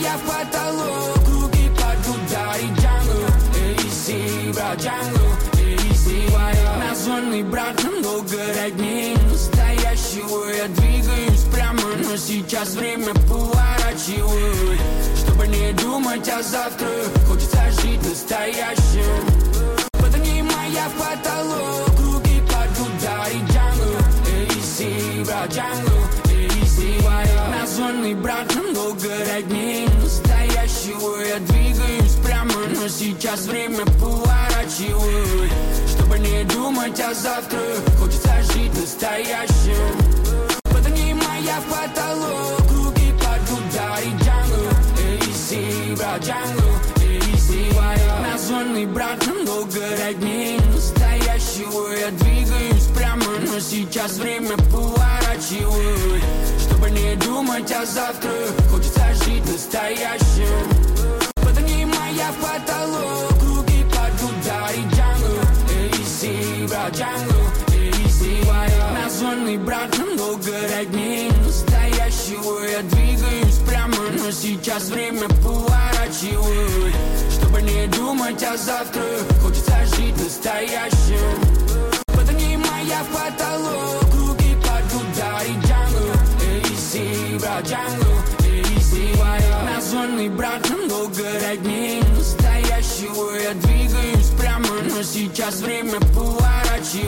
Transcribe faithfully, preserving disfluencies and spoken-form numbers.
моя в потолок, руки под удар и джангл. Эйси, брат, джангл, эйси. Названный брат намного родней настоящего. Я двигаюсь прямо, но сейчас время поворачиваю. Чтобы не думать о завтра, хочется жить настоящим. Поднимай я в потолок, руки под удар и джангл. Эйси, брат, джангл, эйси. Названный брат намного родней настоящего. Я двигаюсь прямо, но сейчас время поворачиваю. Чтобы не думать о завтра, хочется жить настоящим. Поднимай я в потолок, руки под удар и джангл. Эйси, брат, джангл, эйси. Названный брат намного родней настоящего. Я двигаюсь прямо, но сейчас время поворачиваю. Чтобы не думать о завтра, хочется жить настоящим. Поднимай я в потолок, руки под удар и джангл. Эйси, брат, джангл, эйси. Названный брат намного родней настоящего. Я двигаюсь прямо, но сейчас время поворачиваю. Чтобы не думать о завтра, хочется жить настоящим. Поднимай я в потолок, руки под удар и джангл. Эйси, брат, джангл, эйси. Названный брат намного родней настоящего. Я двигаюсь прямо, но сейчас время поворачиваю.